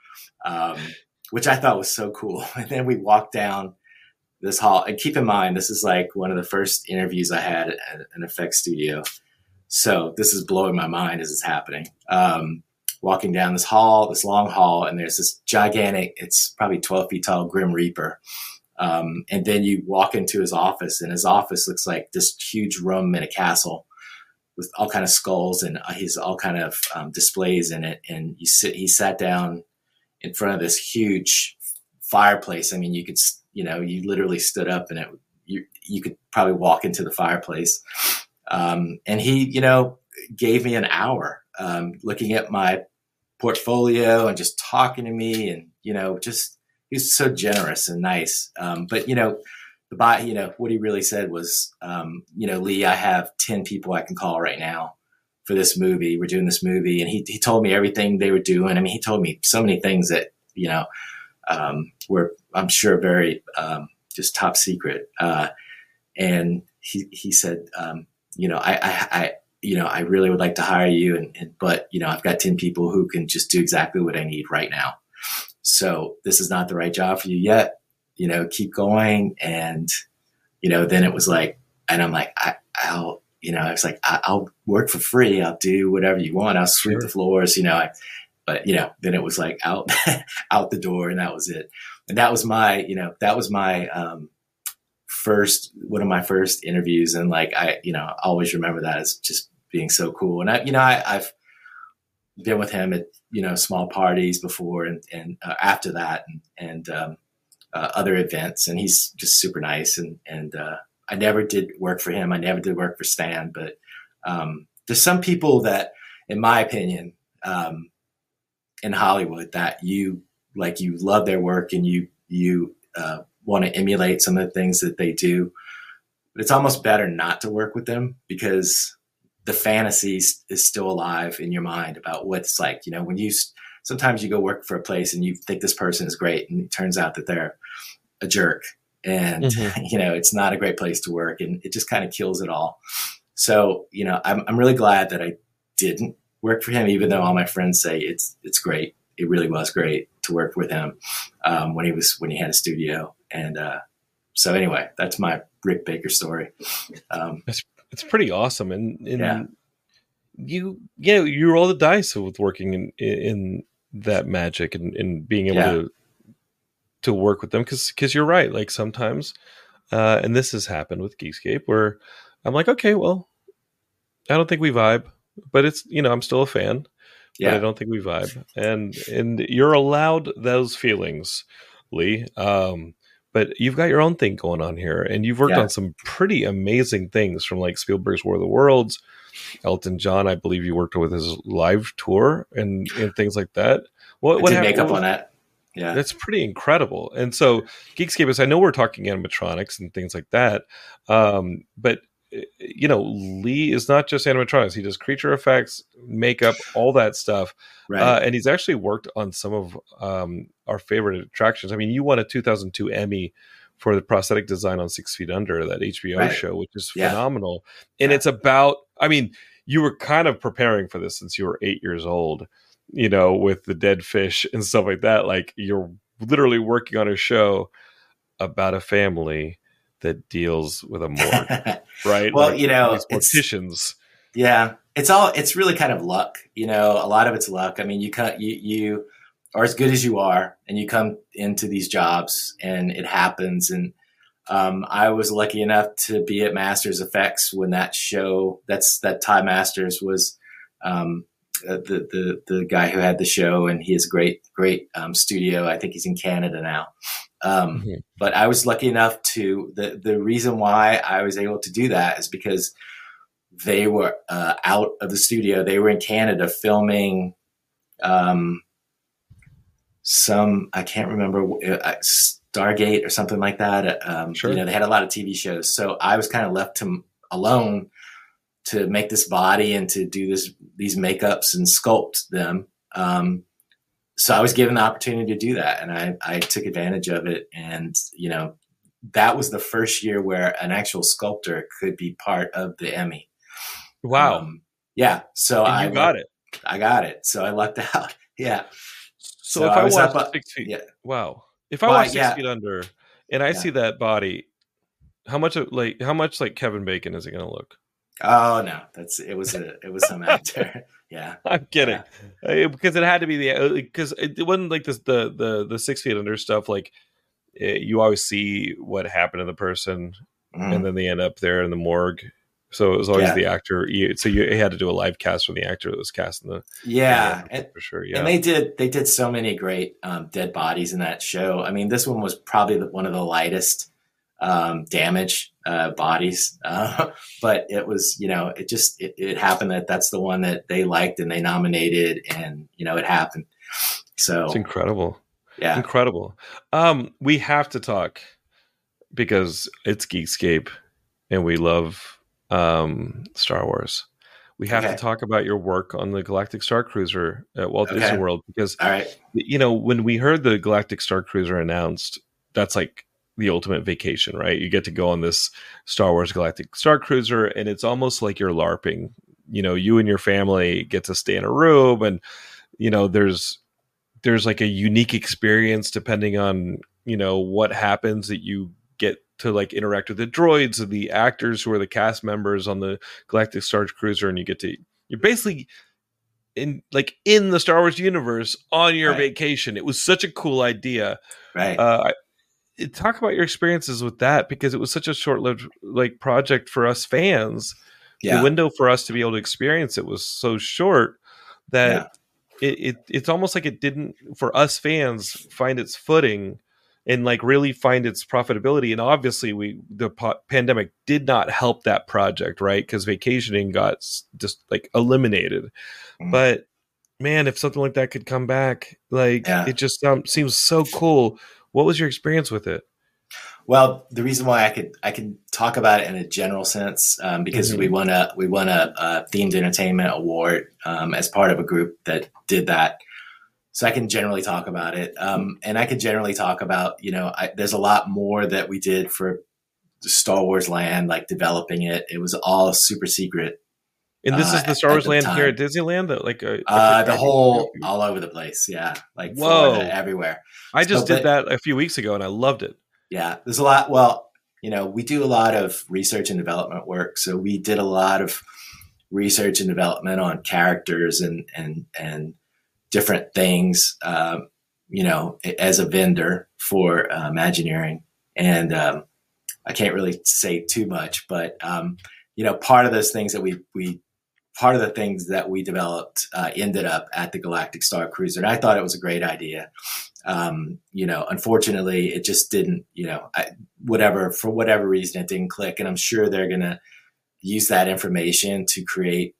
which I thought was so cool. And then we walked down this hall, and keep in mind, this is like one of the first interviews I had at an effects studio. So this is blowing my mind as it's happening. Walking down this long hall, and there's this gigantic, it's probably 12 feet tall, Grim Reaper. And then you walk into his office, and his office looks like this huge room in a castle with all kind of skulls, and he's all kind of displays in it. And he sat down in front of this huge fireplace. I mean, you could, you literally stood up, and you could probably walk into the fireplace. And he, gave me an hour looking at my portfolio and just talking to me, and he's so generous and nice. But what he really said was, Lee, I have 10 people I can call right now for this movie. We're doing this movie, and he told me everything they were doing. I mean, he told me so many things that were, I'm sure, very just top secret. And he said, I really would like to hire you, but I've got 10 people who can just do exactly what I need right now. So this is not the right job for you yet. Keep going. And, then it was like, and I'm like, I'll work for free. I'll do whatever you want. I'll sweep the floors, but then it was like out the door, and that was it. And that was my one of my first interviews. And like, I always remember that as just being so cool. And I've been with him at, small parties before and after that and other events, and he's just super nice. And I never did work for him. I never did work for Stan, but there's some people that, in my opinion, in Hollywood, that you love their work, and you want to emulate some of the things that they do, but it's almost better not to work with them, because the fantasy is still alive in your mind about what it's like. When sometimes you go work for a place and you think this person is great, and it turns out that they're a jerk, and it's not a great place to work, and it just kind of kills it all. So I'm really glad that I didn't work for him, even though all my friends say it's great. It really was great to work with him when he had a studio. And so anyway, that's my Rick Baker story. It's pretty awesome, and you roll the dice with working in that magic and being able to work with them, because you're right. Like sometimes, and this has happened with Geekscape, where I'm like, okay, well, I don't think we vibe, but it's I'm still a fan. But I don't think we vibe, and you're allowed those feelings, Lee. But but you've got your own thing going on here, and you've worked on some pretty amazing things, from like Spielberg's War of the Worlds, Elton John. I believe you worked with his live tour and things like that. What did makeup on that? Yeah, that's pretty incredible. And so, Geekscapists, I know we're talking animatronics and things like that, but Lee is not just animatronics. He does creature effects, makeup, all that stuff. Right. And he's actually worked on some of our favorite attractions. I mean, you won a 2002 Emmy for the prosthetic design on 6 Feet Under, that HBO show, which is phenomenal. And it's about, I mean, you were kind of preparing for this since you were 8 years old, with the dead fish and stuff like that. Like, you're literally working on a show about a family that deals with a morgue, right? Well, like, morticians. It's really kind of luck. A lot of it's luck. I mean, you are as good as you are, and you come into these jobs, and it happens. And I was lucky enough to be at Masters Effects when that Ty Masters was the guy who had the show, and he has a great studio. I think he's in Canada now. But I was lucky enough the reason why I was able to do that is because they were out of the studio. They were in Canada filming I can't remember, Stargate or something like that. Sure. They had a lot of TV shows. So I was kind of left alone to make this body and to do these makeups and sculpt them. So I was given the opportunity to do that, and I took advantage of it. And, that was the first year where an actual sculptor could be part of the Emmy. Wow. Yeah. So I got it. I got it. So I lucked out. Yeah. So if I watch 6 Feet, wow. If I watch 6 Feet Under and I see that body, how much like Kevin Bacon is it going to look? Oh no, it was some actor. Yeah, I'm kidding. Because it had to be because it wasn't like this the 6 Feet Under stuff. Like, you always see what happened to the person, and then they end up there in the morgue. So it was always the actor. So you had to do a live cast from the actor that was cast in the for sure. Yeah, and they did so many great dead bodies in that show. I mean, this one was probably one of the lightest damage bodies, but it was it happened that's the one that they liked and they nominated, and it happened. So it's incredible. Yeah, incredible. We have to talk because it's Geekscape and we love Star Wars. We have to talk about your work on the Galactic Star Cruiser at Walt Disney World, because all right, when we heard the Galactic Star Cruiser announced, that's like the ultimate vacation, right? You get to go on this Star Wars Galactic Star Cruiser, and it's almost like you're LARPing. You and your family get to stay in a room, and there's like a unique experience depending on what happens, that you get to like interact with the droids and the actors who are the cast members on the Galactic Star Cruiser, and you're basically in the Star Wars universe on your vacation. It was such a cool idea, right? Talk about your experiences with that, because it was such a short-lived project for us fans. The window for us to be able to experience it was so short that it's almost like it didn't, for us fans, find its footing and really find its profitability. And obviously the pandemic did not help that project, right? Because vacationing got just eliminated. Mm-hmm. But man, if something like that could come back, it just seems so cool. What was your experience with it? Well, the reason why I could talk about it in a general sense, because we won a themed entertainment award as part of a group that did that. So I can generally talk about it, and I can generally talk about there's a lot more that we did for Star Wars Land, developing it. It was all super secret. And this is the Star Wars Land here at Disneyland, all over the place, Whoa. Florida, everywhere. I just did that a few weeks ago, and I loved it. Yeah, there's a lot. Well, we do a lot of research and development work, so we did a lot of research and development on characters and different things. As a vendor for Imagineering, and I can't really say too much, but part of those things that part of the things that we developed ended up at the Galactic Star Cruiser, and I thought it was a great idea. Unfortunately, it just didn't, for whatever reason, it didn't click. And I'm sure they're going to use that information to create,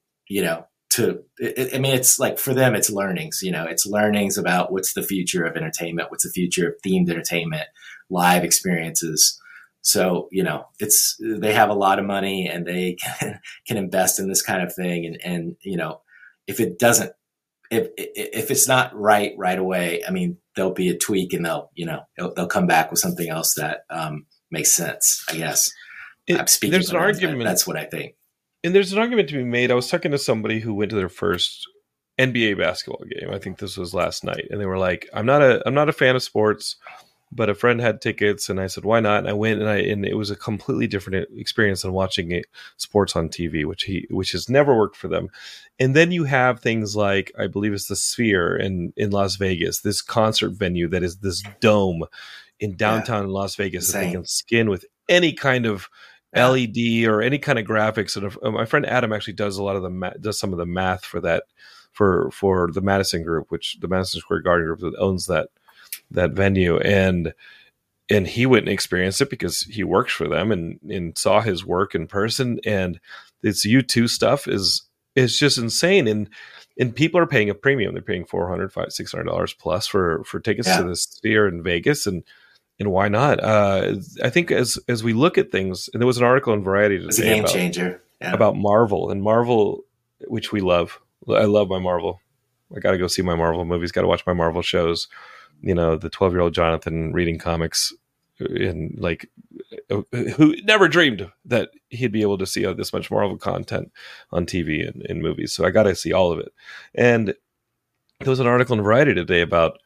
it's like for them, it's learnings, it's learnings about what's the future of entertainment, what's the future of themed entertainment, live experiences. So, they have a lot of money and they can invest in this kind of thing. And if it doesn't, if it's not right away, I mean, there'll be a tweak and they'll come back with something else that makes sense, I guess. I'm speaking. There's an argument. That's what I think. And there's an argument to be made. I was talking to somebody who went to their first NBA basketball game. I think this was last night. And they were like, I'm not a fan of sports, but a friend had tickets. And I said, why not? And I went and it was a completely different experience than watching sports on TV, which has never worked for them. And then you have things like, I believe it's the Sphere in Las Vegas, this concert venue that is this dome in downtown Las Vegas that they can skin with any kind of LED or any kind of graphics. And my friend Adam actually does a lot of does some of the math for that, for the Madison Group, which the Madison Square Garden Group that owns that venue. And he went and experienced it because he works for them and saw his work in person. And this U2 stuff is just insane. And people are paying a premium. They're paying $400, $600 plus for tickets to the Sphere in Vegas. And why not? I think as we look at things, and there was an article in Variety today, it's a game changer about Marvel, and Marvel, which we love. I love my Marvel. I got to go see my Marvel movies. Got to watch my Marvel shows. The 12-year-old Jonathan reading comics, and like, who never dreamed that he'd be able to see this much Marvel content on TV and in movies. So I got to see all of it. And there was an article in Variety today about,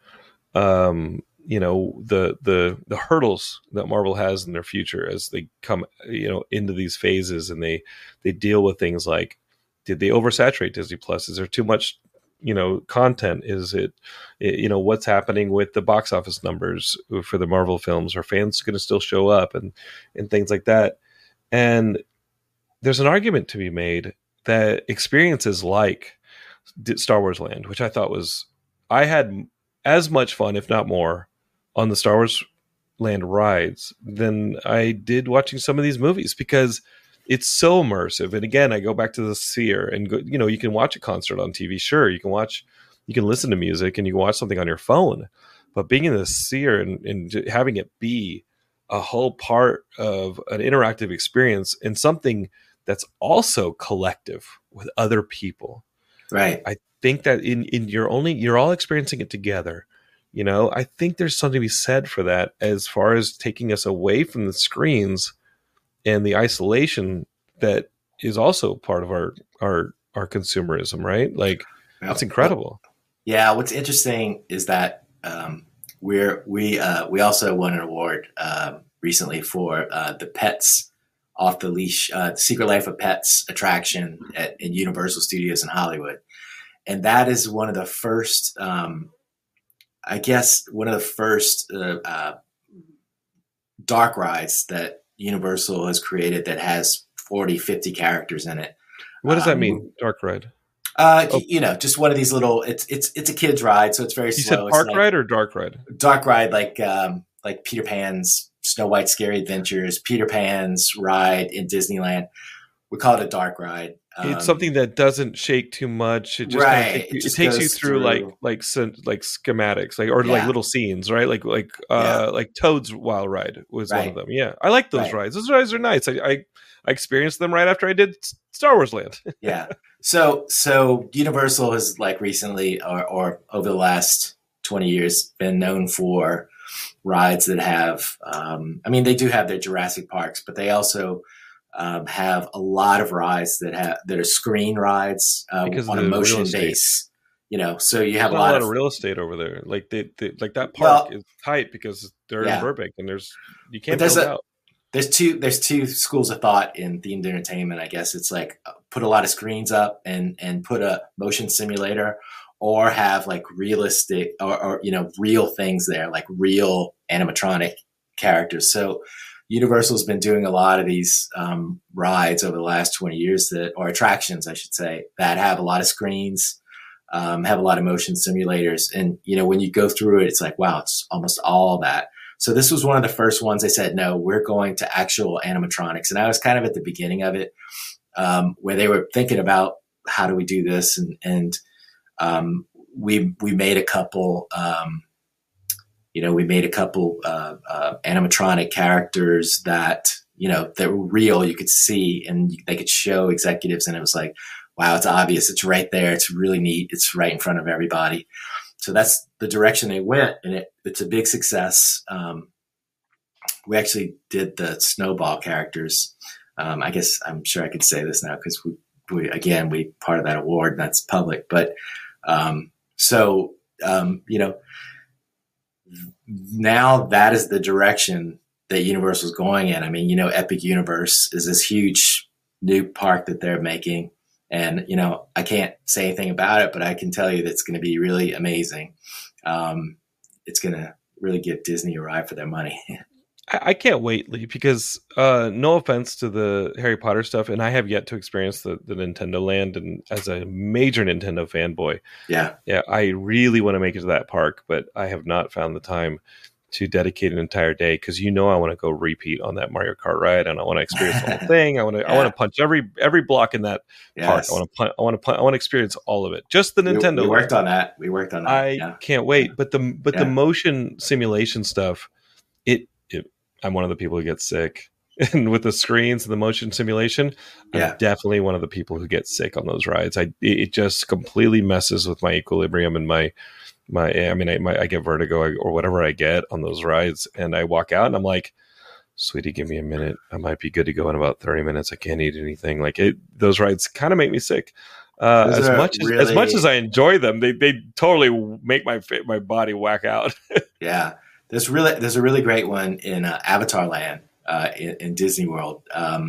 the hurdles that Marvel has in their future as they come, into these phases, and they deal with things like, did they oversaturate Disney Plus? Is there too much, content? Is it, what's happening with the box office numbers for the Marvel films? Are fans going to still show up and things like that? And there's an argument to be made that experiences like Star Wars Land, which I had as much fun, if not more, on the Star Wars Land rides than I did watching some of these movies, because it's so immersive. And again, I go back to the Sphere and go, you can watch a concert on TV. Sure. You can listen to music and you can watch something on your phone, but being in the Sphere and having it be a whole part of an interactive experience and something that's also collective with other people. Right. I think that you're all experiencing it together. I think there's something to be said for that, as far as taking us away from the screens and the isolation that is also part of our consumerism, right? Like, that's incredible. Yeah. What's interesting is that we also won an award recently for the Pets Off the Leash, the Secret Life of Pets attraction in Universal Studios in Hollywood. And that is one of the first, dark rides that Universal has created that has 40, 50 characters in it. What does that mean, dark ride? Just one of these little. It's a kid's ride, so it's very slow. You said park ride or dark ride? Dark ride, like Peter Pan's Snow White's Scary Adventures, Peter Pan's ride in Disneyland. We call it a dark ride. It's something that doesn't shake too much. It just it takes you through like schematics, like little scenes, right? Like Toad's Wild Ride was one of them. Yeah, I like those rides. Those rides are nice. I experienced them right after I did Star Wars Land. Yeah. So Universal has recently or over the last 20 years been known for rides that have. They do have their Jurassic Parks, but they also have a lot of rides that are screen rides on a motion base. So you have a lot of real estate over there. Like that park is tight because they're in Burbank, and you can't build out. There's two schools of thought in themed entertainment. I guess it's like put a lot of screens up and put a motion simulator, or have realistic or real things there, like real animatronic characters. So Universal's been doing a lot of these rides over the last 20 years or attractions, I should say, that have a lot of screens. have a lot of motion simulators. And, when you go through it, it's like, wow, it's almost all that. So this was one of the first ones they said, no, we're going to actual animatronics. And I was kind of at the beginning of it, where they were thinking about how do we do this. And we made a couple, animatronic characters that, that were real, you could see, and they could show executives. And it was like, wow, it's obvious. It's right there. It's really neat. It's right in front of everybody. So that's the direction they went, and it's a big success. We actually did the Snowball characters. I guess I'm sure I could say this now because we part of that award, and that's public. But now that is the direction that Universal is going in. I mean, Epic Universe is this huge new park that they're making. And, I can't say anything about it, but I can tell you that it's going to be really amazing. It's going to really give Disney a ride for their money. I can't wait, Lee, because no offense to the Harry Potter stuff, and I have yet to experience the Nintendo Land, and as a major Nintendo fanboy, yeah, I really want to make it to that park, but I have not found the time to dedicate an entire day because I want to go repeat on that Mario Kart ride, and I want to experience the whole thing. I want to punch every block in that park. I want to experience all of it. Just the Nintendo. We worked on that. I can't wait. But the motion simulation stuff, I'm one of the people who gets sick. And with the screens and the motion simulation, I'm definitely one of the people who gets sick on those rides. It just completely messes with my equilibrium and I get vertigo or whatever I get on those rides, and I walk out and I'm like, sweetie, give me a minute. I might be good to go in about 30 minutes. I can't eat anything. Those rides kind of make me sick. As much as I enjoy them, they totally make my body whack out. Yeah. There's a really great one in Avatar Land in Disney World.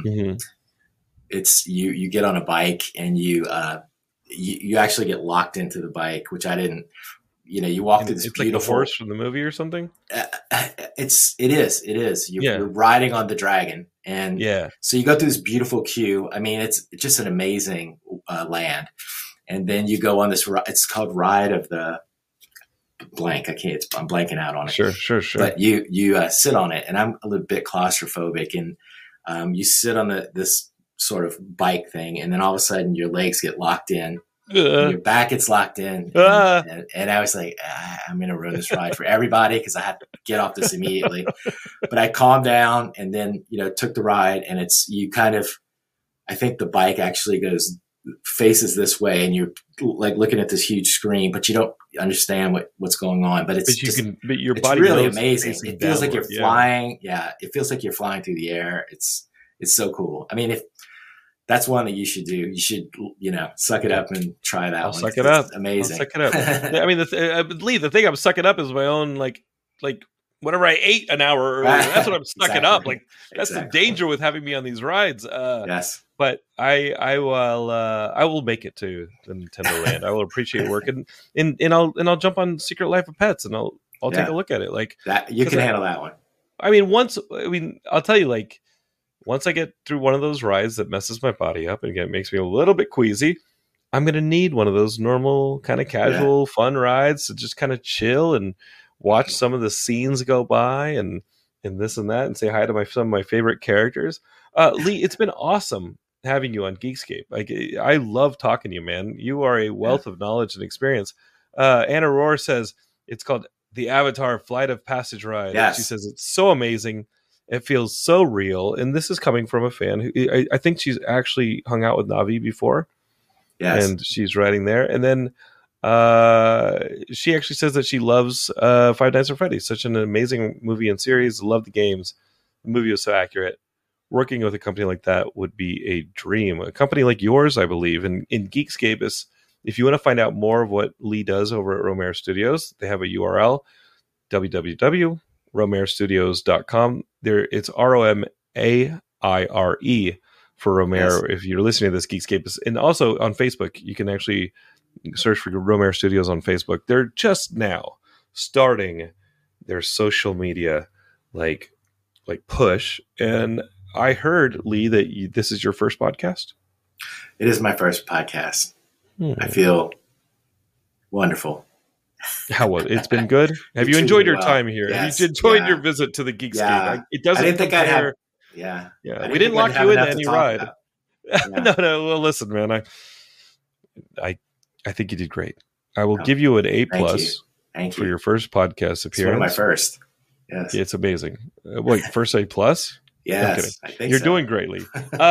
It's you get on a bike and you actually get locked into the bike, which I didn't. You walk through this beautiful. Like the horse from the movie or something. It is. You're riding on the dragon, and so you go through this beautiful queue. I mean, it's just an amazing land, and then you go on this. It's called Ride of the blank. I'm blanking out on it. Sure. But you sit on it, and I'm a little bit claustrophobic, and you sit on this sort of bike thing, and then all of a sudden your legs get locked in. Your back gets locked in, and I was like, I'm going to ruin this ride for everybody because I have to get off this immediately. But I calmed down and then, took the ride, and I think the bike actually faces this way, and you're like looking at this huge screen, but you don't understand what's going on. But but your body really amazing. It feels like you're flying. Yeah, it feels like you're flying through the air. It's so cool. I mean, if that's one that you should do. You should, suck it up and try that one. Suck it up. It's amazing. I'll suck it up. I mean, the thing I'm sucking up is my own, like whatever I ate an hour earlier. That's what I'm sucking up. Like, that's the danger with having me on these rides. Yes. But I will make it to the Nintendo Land. I will appreciate work, and I'll jump on Secret Life of Pets, and I'll take a look at it. Like that, you can handle that one. I mean, I'll tell you, like, once I get through one of those rides that messes my body up and again makes me a little bit queasy, I'm going to need one of those normal kind of casual fun rides to just kind of chill and watch some of the scenes go by and this and that and say hi to some of my favorite characters. Lee, it's been awesome having you on Geekscape. I love talking to you, man. You are a wealth of knowledge and experience. Anna Rohr says it's called the Avatar Flight of Passage ride. Yes. She says it's so amazing. It feels so real, and this is coming from a fan who I think she's actually hung out with Na'vi before. Yes, and she's riding there. And then she actually says that she loves Five Nights at Freddy's, such an amazing movie and series. Love the games. The movie was so accurate. Working with a company like that would be a dream. A company like yours, I believe, and in Geekscape is. If you want to find out more of what Lee does over at Romare Studios, they have a URL: www.romarestudios.com. There, it's ROMAIRE for Romare. Yes. If you're listening to this, Geekscape, and also on Facebook, you can actually search for Romare Studios on Facebook. They're just now starting their social media like push, and I heard, Lee, that this is your first podcast. It is my first podcast. I feel Wonderful. How was it's been good? Have you enjoyed your time here? Yes. Have you enjoyed your visit to the Geekscape? Yeah. It doesn't I didn't think compare. Yeah. We didn't lock you into any ride. No. Well, listen, man. I think you did great. I will give you an A+ Thank for you. your first podcast appearance. It's one of my first. Yes. It's amazing. Wait, first A+? Yes, I think You're so. doing greatly.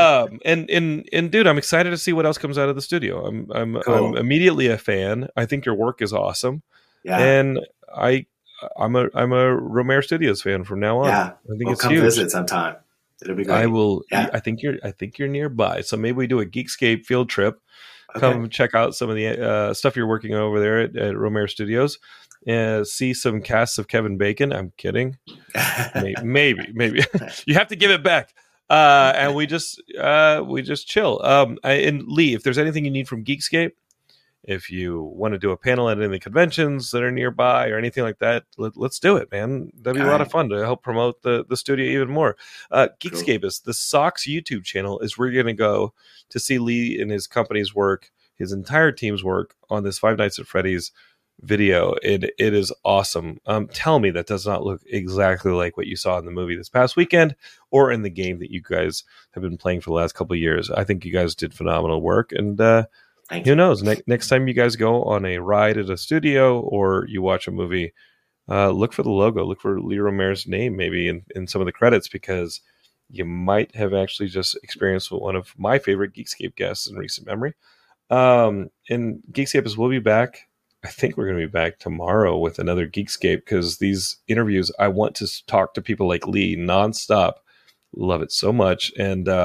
And dude, I'm excited to see what else comes out of the studio. I'm immediately a fan. I think your work is awesome. Yeah. And I'm a Romare Studios fan from now on. Yeah. I think it's come huge. visit sometime. It'll be great. I will. Yeah. I think you're nearby, so maybe we do a Geekscape field trip. Come check out some of the stuff you're working on over there at Romare Studios, and see some casts of Kevin Bacon. I'm kidding. maybe you have to give it back. And we just chill. And Lee, if there's anything you need from Geekscape, if you want to do a panel at any of the conventions that are nearby or anything like that, let's do it, man. That'd be a lot of fun to help promote the studio even more. Geekscape is the Socks YouTube channel is where you're going to go to see Lee and his company's work, his entire team's work on this Five Nights at Freddy's video. It is awesome. Tell me that does not look exactly like what you saw in the movie this past weekend or in the game that you guys have been playing for the last couple of years. I think you guys did phenomenal work, and who knows? Next time you guys go on a ride at a studio or you watch a movie, look for the logo. Look for Lee Romare's name maybe in some of the credits, because you might have actually just experienced one of my favorite Geekscape guests in recent memory. And Geekscape will be back. I think we're going to be back tomorrow with another Geekscape, because these interviews, I want to talk to people like Lee nonstop. Love it so much.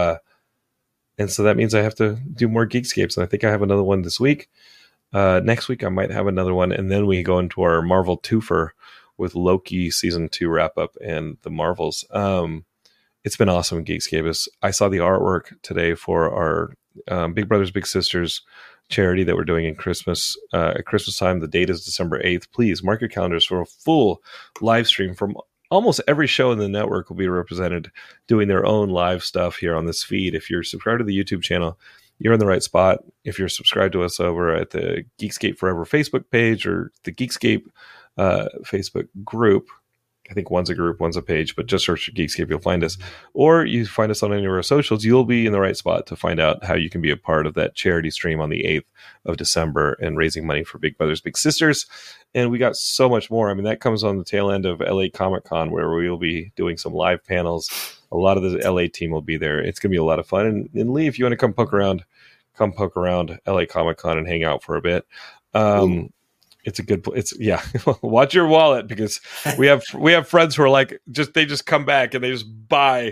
And so that means I have to do more Geekscapes. And I think I have another one this week. Next week, I might have another one. And then we go into our Marvel twofer with Loki season 2 wrap up and the Marvels. It's been awesome in Geekscape. I saw the artwork today for our Big Brothers Big Sisters charity that we're doing in Christmas. At Christmas time, the date is December 8th. Please mark your calendars for a full live stream from almost every show in the network will be represented doing their own live stuff here on this feed. If you're subscribed to the YouTube channel, you're in the right spot. If you're subscribed to us over at the Geekscape Forever Facebook page or the Geekscape Facebook group, I think one's a group, one's a page, but just search for Geekscape, you'll find us. Or you find us on any of our socials, you'll be in the right spot to find out how you can be a part of that charity stream on the 8th of December and raising money for Big Brothers Big Sisters. And we got so much more. I mean, that comes on the tail end of LA Comic Con, where we will be doing some live panels. A lot of the LA team will be there. It's going to be a lot of fun. And Lee, if you want to come poke around LA Comic Con and hang out for a bit. It's a good place. Yeah. Watch your wallet, because we have friends who are like, they just come back and they just buy,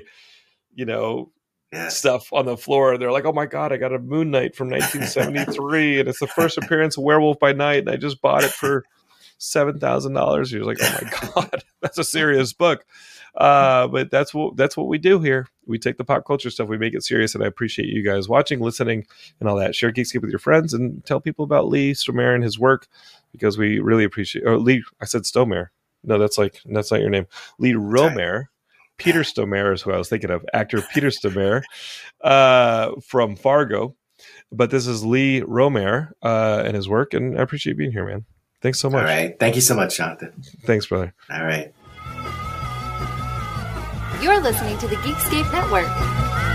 stuff on the floor. And they're like, oh my God, I got a Moon Knight from 1973 and it's the first appearance of Werewolf by Night. And I just bought it for $7,000. You're like, oh my God, that's a serious book. But that's what we do here. We take the pop culture stuff, we make it serious, and I appreciate you guys watching, listening, and all that. Share Geekscape with your friends and tell people about Lee Stromare and his work, because we really appreciate. Or Lee, I said Stomare. No, that's not your name. Lee Romare. Peter Stormare is who I was thinking of. Actor Peter Stormare from Fargo. But this is Lee Romare and his work, and I appreciate you being here, man. Thanks so much. All right. Thank you so much, Jonathan. Thanks, brother. All right. You're listening to the Geekscape Network.